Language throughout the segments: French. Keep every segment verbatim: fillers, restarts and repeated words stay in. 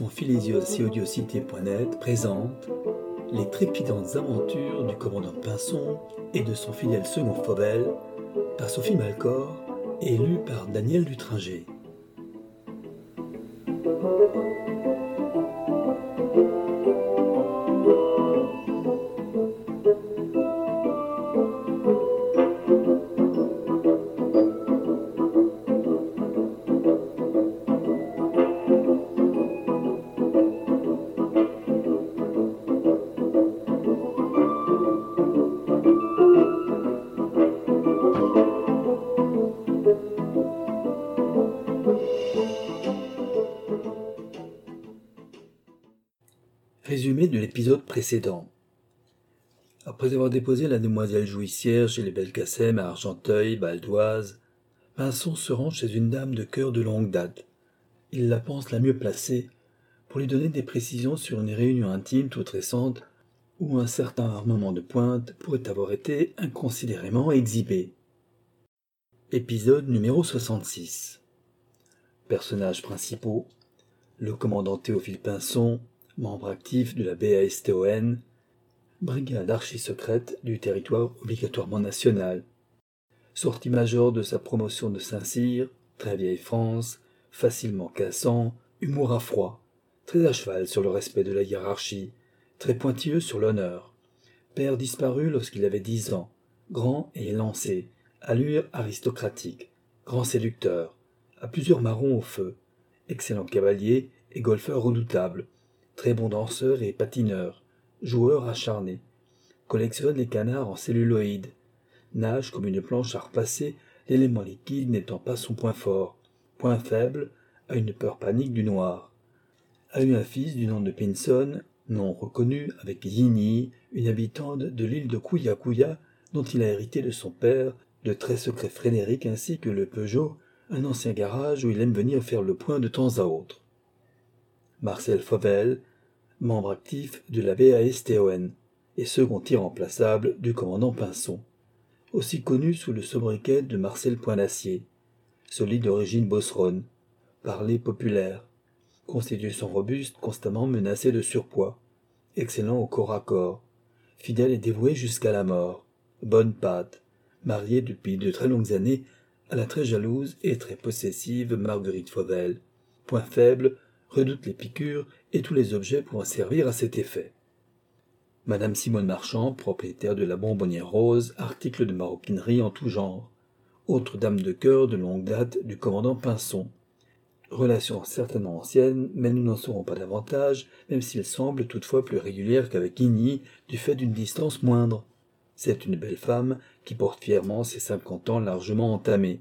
l'édition Philesios et Audiocité point net présente les trépidantes aventures du commandant Pinson et de son fidèle second Fauvel par Sophie Malcor et lu par Daniel Dutringer. Résumé de l'épisode précédent. Après avoir déposé la demoiselle jouissière chez les Belkacem à Argenteuil, Baldoise, Pinson se rend chez une dame de cœur de longue date. Il la pense la mieux placée pour lui donner des précisions sur une réunion intime toute récente où un certain armement de pointe pourrait avoir été inconsidérément exhibé. Épisode numéro soixante-six. Personnages principaux: le commandant Théophile Pinson, membre actif de la B A S T O N, brigade archi-secrète du territoire obligatoirement national, sortie-major de sa promotion de Saint-Cyr, très vieille France, facilement cassant, humour à froid, très à cheval sur le respect de la hiérarchie, très pointilleux sur l'honneur, père disparu lorsqu'il avait dix ans, grand et élancé, allure aristocratique, grand séducteur, à plusieurs marrons au feu, excellent cavalier et golfeur redoutable, très bon danseur et patineur, joueur acharné, collectionne les canards en celluloïd, nage comme une planche à repasser, l'élément liquide n'étant pas son point fort, point faible, a une peur panique du noir. A eu un fils du nom de Pinson, nom reconnu avec Yini, une habitante de l'île de Kouya Kouya, dont il a hérité de son père de très secrets Frédéric ainsi que le Peugeot, un ancien garage où il aime venir faire le point de temps à autre. Marcel Fauvel, membre actif de la B A S T O N et second irremplaçable du commandant Pinson, aussi connu sous le sobriquet de Marcel Pointacier, solide d'origine bosseronne, parler populaire, constitution robuste constamment menacé de surpoids, excellent au corps à corps, fidèle et dévoué jusqu'à la mort, bonne pâte, marié depuis de très longues années à la très jalouse et très possessive Marguerite Fauvel, point faible, redoute les piqûres et tous les objets pouvant servir à cet effet. Madame Simone Marchand, propriétaire de la Bonbonnière Rose, article de maroquinerie en tout genre, autre dame de cœur de longue date du commandant Pinson. Relation certainement ancienne, mais nous n'en saurons pas davantage, même s'il semble toutefois plus régulière qu'avec Guigny, du fait d'une distance moindre. C'est une belle femme qui porte fièrement ses cinquante ans largement entamés.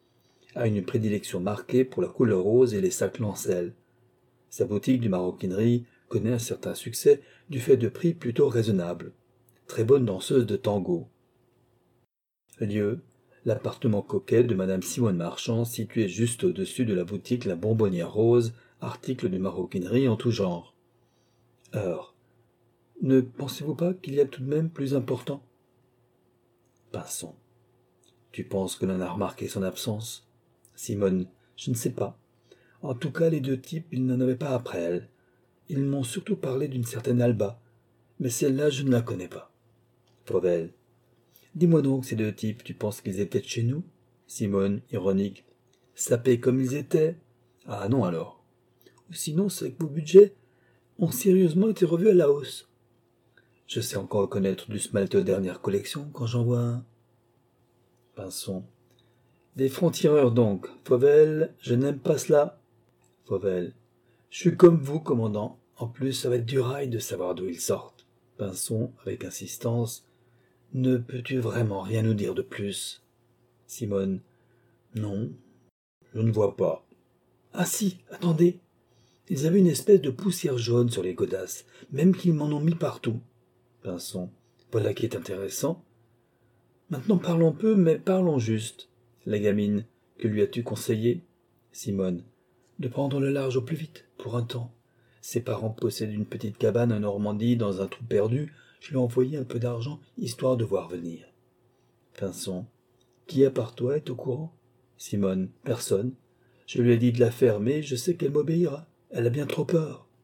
A une prédilection marquée pour la couleur rose et les sacs Lancel. Sa boutique de maroquinerie connaît un certain succès du fait de prix plutôt raisonnables. Très bonne danseuse de tango. Lieu: l'appartement coquet de Madame Simone Marchand, situé juste au-dessus de la boutique La Bonbonnière Rose, article de maroquinerie en tout genre. Heure: ne pensez-vous pas qu'il y a tout de même plus important? Pinson: tu penses que l'on a remarqué son absence? Simone: je ne sais pas. En tout cas, les deux types, ils n'en avaient pas après elle. Ils m'ont surtout parlé d'une certaine Alba, mais celle-là, je ne la connais pas. Fauvel: dis-moi donc, ces deux types, tu penses qu'ils étaient de chez nous? Simone, ironique: sapés comme ils étaient? Ah non alors. Ou sinon, c'est que vos budgets ont sérieusement été revus à la hausse. Je sais encore reconnaître du smalt de dernière collection quand j'en vois un. Pinson: des francs-tireurs donc. Fauvel, je n'aime pas cela. Fauvel: je suis comme vous, commandant. En plus, ça va être du rail de savoir d'où ils sortent. Pinson, avec insistance: ne peux-tu vraiment rien nous dire de plus? Simone: non, je ne vois pas. Ah si, attendez. Ils avaient une espèce de poussière jaune sur les godasses, même qu'ils m'en ont mis partout. Pinson: voilà qui est intéressant. Maintenant parlons peu, mais parlons juste. La gamine, que lui as-tu conseillé? Simone: de prendre le large au plus vite, pour un temps. Ses parents possèdent une petite cabane en Normandie dans un trou perdu. Je lui ai envoyé un peu d'argent, histoire de voir venir. Pinson: qui à part toi est au courant? Simone: personne. Je lui ai dit de la fermer, je sais qu'elle m'obéira. Elle a bien trop peur.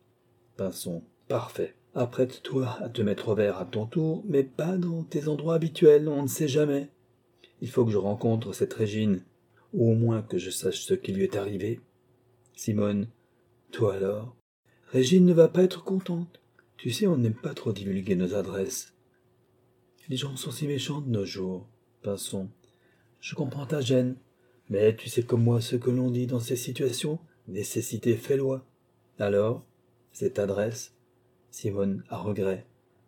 Pinson. Parfait. Apprête-toi à te mettre au vert à ton tour, mais pas dans tes endroits habituels, on ne sait jamais. Il faut que je rencontre cette Régine, ou au moins que je sache ce qui lui est arrivé. Simone. Toi alors? Régine ne va pas être contente. Tu sais, on n'aime pas trop divulguer nos adresses. Les gens sont si méchants de nos jours. Pinson. Je comprends ta gêne, mais tu sais comme moi ce que l'on dit dans ces situations. Nécessité fait loi. Alors, cette adresse? Simone, à regret.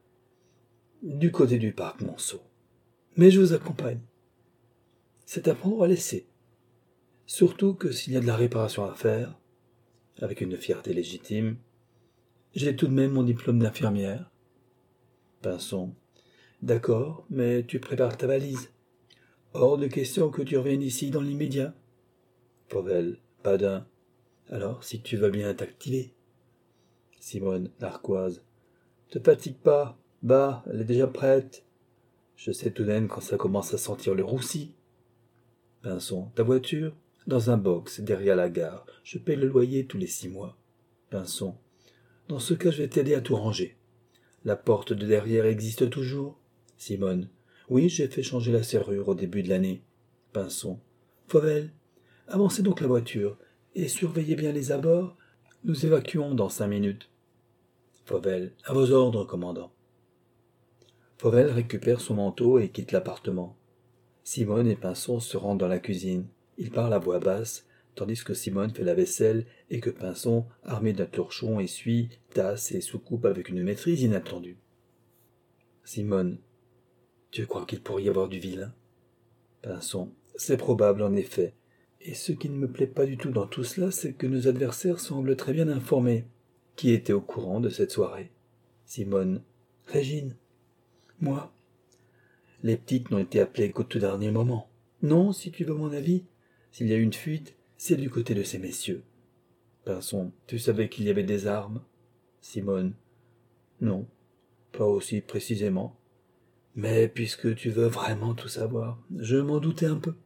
Du côté du parc Monceau. Mais je vous accompagne. C'est à prendre ou à laisser. Surtout que s'il y a de la réparation à faire, avec une fierté légitime, j'ai tout de même mon diplôme d'infirmière. Pinson. D'accord, mais tu prépares ta valise. Hors de question que tu reviennes ici dans l'immédiat. Fauvel. Pas d'un. Alors, si tu veux bien t'activer. Simone, narquoise. Te fatigue pas. Bah, elle est déjà prête. Je sais tout de même quand ça commence à sentir le roussi. Pinson. Ta voiture? Dans un box, derrière la gare. Je paye le loyer tous les six mois. Pinson. Dans ce cas, je vais t'aider à tout ranger. La porte de derrière existe toujours? Simone. Oui, j'ai fait changer la serrure au début de l'année. Pinson. Fauvel, avancez donc la voiture, et surveillez bien les abords. Nous évacuons dans cinq minutes. Fauvel. À vos ordres, commandant. Fauvel récupère son manteau et quitte l'appartement. Simone et Pinson se rendent dans la cuisine. Ils parlent à voix basse, tandis que Simone fait la vaisselle et que Pinson, armé d'un torchon, essuie, tasse et soucoupe avec une maîtrise inattendue. Simone. Tu crois qu'il pourrait y avoir du vilain? Pinson. C'est probable, en effet. Et ce qui ne me plaît pas du tout dans tout cela, c'est que nos adversaires semblent très bien informés. Qui était au courant de cette soirée? Simone. Régine. Moi. Les petites n'ont été appelées qu'au tout dernier moment. Non, si tu veux mon avis, s'il y a une fuite, c'est du côté de ces messieurs. Pinson. Tu savais qu'il y avait des armes? Simone. Non, pas aussi précisément. Mais puisque tu veux vraiment tout savoir, je m'en doutais un peu.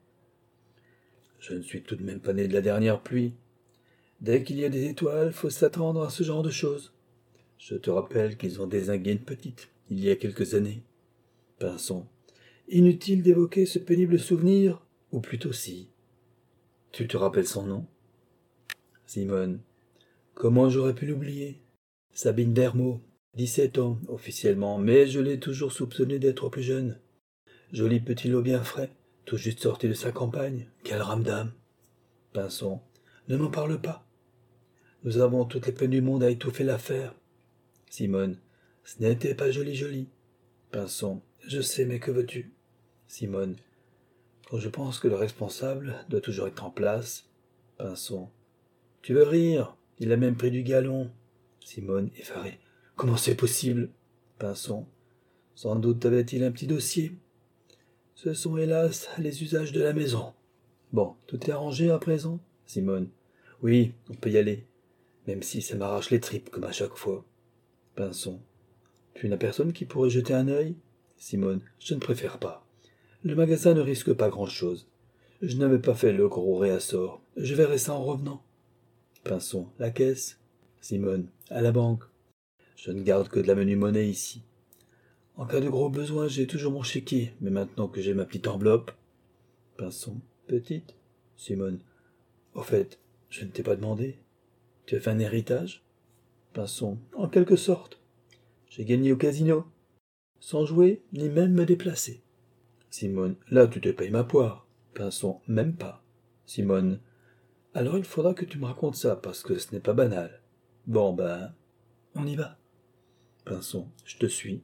Je ne suis tout de même pas né de la dernière pluie. Dès qu'il y a des étoiles, faut s'attendre à ce genre de choses. Je te rappelle qu'ils ont dézingué une petite, il y a quelques années. Pinson. Inutile d'évoquer ce pénible souvenir, ou plutôt si. Tu te rappelles son nom? Simone. Comment j'aurais pu l'oublier? Sabine Bermeau, dix-sept ans officiellement, mais je l'ai toujours soupçonné d'être plus jeune. Joli petit lot bien frais, tout juste sorti de sa campagne. Quelle rame d'âme! Pinson. Ne m'en parle pas. Nous avons toutes les peines du monde à étouffer l'affaire. Simone. Ce n'était pas joli joli. Pinson. Je sais, mais que veux-tu? Simone. Quand je pense que le responsable doit toujours être en place. Pinson. Tu veux rire? Il a même pris du galon. Simone, effarée. Comment c'est possible? Pinson. Sans doute avait-il un petit dossier. Ce sont hélas les usages de la maison. Bon, tout est arrangé à présent? Simone. Oui, on peut y aller. Même si ça m'arrache les tripes comme à chaque fois. Pinson. Tu n'as personne qui pourrait jeter un œil? Simone. Je ne préfère pas. Le magasin ne risque pas grand-chose. Je n'avais pas fait le gros réassort. Je verrai ça en revenant. Pinson. La caisse? Simone. À la banque. Je ne garde que de la menue monnaie ici. En cas de gros besoin, j'ai toujours mon chéquier, mais maintenant que j'ai ma petite enveloppe. Pinson. Petite? Simone. Au fait, je ne t'ai pas demandé. Tu as fait un héritage? Pinson. En quelque sorte. J'ai gagné au casino. Sans jouer, ni même me déplacer. Simone. Là, tu te payes ma poire. Pinson. Même pas. Simone. Alors il faudra que tu me racontes ça, parce que ce n'est pas banal. Bon, ben, on y va. Pinson. Je te suis.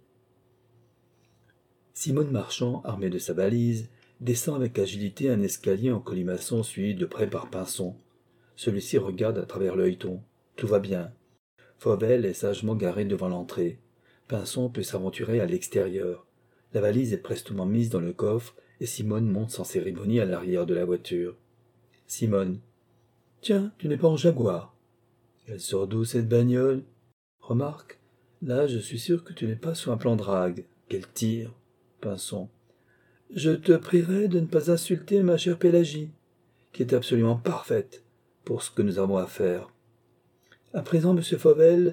Simone Marchand, armée de sa valise, descend avec agilité un escalier en colimaçon suivi de près par Pinson. Celui-ci regarde à travers l'œilleton. Tout va bien. Fauvel est sagement garé devant l'entrée. Pinson peut s'aventurer à l'extérieur. La valise est prestement mise dans le coffre et Simone monte sans cérémonie à l'arrière de la voiture. Simone. Tiens, tu n'es pas en Jaguar. Elle sort d'où cette bagnole? Remarque, là je suis sûr que tu n'es pas sur un plan drague. Quel tir! Pinson. Je te prierai de ne pas insulter ma chère Pélagie, qui est absolument parfaite pour ce que nous avons à faire. À présent, monsieur Fauvel,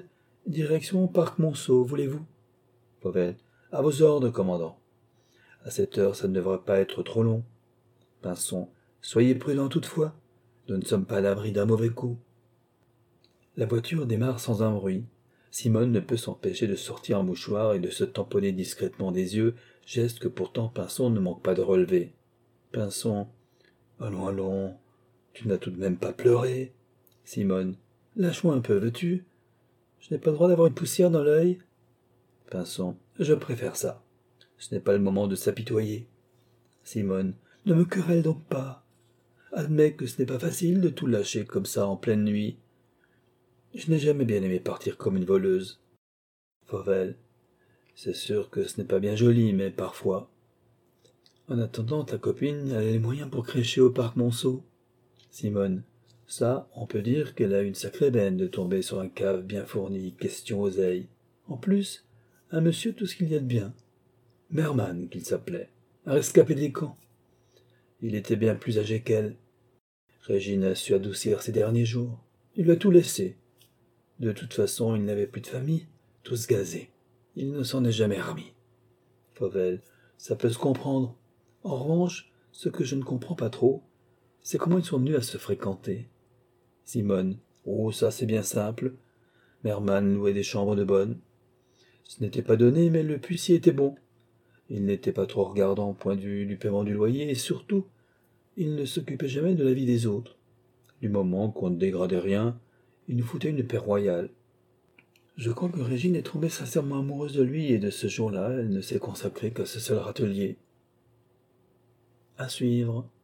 Direction Parc Monceau, voulez-vous? Fauvel. À vos ordres, commandant. À cette heure, ça ne devrait pas être trop long. Pinson. Soyez prudent toutefois. Nous ne sommes pas à l'abri d'un mauvais coup. La voiture démarre sans un bruit. Simone ne peut s'empêcher de sortir un mouchoir et de se tamponner discrètement des yeux, geste que pourtant Pinson ne manque pas de relever. Pinson. Allons, allons. Tu n'as tout de même pas pleuré. Simone. Lâche-moi un peu, veux-tu? Je n'ai pas le droit d'avoir une poussière dans l'œil. Pinson. Je préfère ça. Ce n'est pas le moment de s'apitoyer. Simone. Ne me querelle donc pas. Admets que ce n'est pas facile de tout lâcher comme ça en pleine nuit. Je n'ai jamais bien aimé partir comme une voleuse. Fauvel. C'est sûr que ce n'est pas bien joli, mais parfois. En attendant, ta copine a les moyens pour crécher au parc Monceau. Simone. Ça, on peut dire qu'elle a une sacrée benne de tomber sur un cave bien fourni, question oseille. En plus, un monsieur tout ce qu'il y a de bien. Merman, qu'il s'appelait. Un rescapé des camps. Il était bien plus âgé qu'elle. Régine a su adoucir ses derniers jours. Il lui a tout laissé. De toute façon, il n'avait plus de famille, tous gazés. Il ne s'en est jamais remis. Fauvel, ça peut se comprendre. En revanche, ce que je ne comprends pas trop, c'est comment ils sont venus à se fréquenter. Simone, oh, ça c'est bien simple. Merman louait des chambres de bonne. Ce n'était pas donné, mais le huissier était bon. Il n'était pas trop regardant au point de vue du paiement du loyer, et surtout, il ne s'occupait jamais de la vie des autres. Du moment qu'on ne dégradait rien, il nous foutait une paix royale. Je crois que Régine est tombée sincèrement amoureuse de lui, et de ce jour-là, elle ne s'est consacrée qu'à ce seul râtelier. À suivre.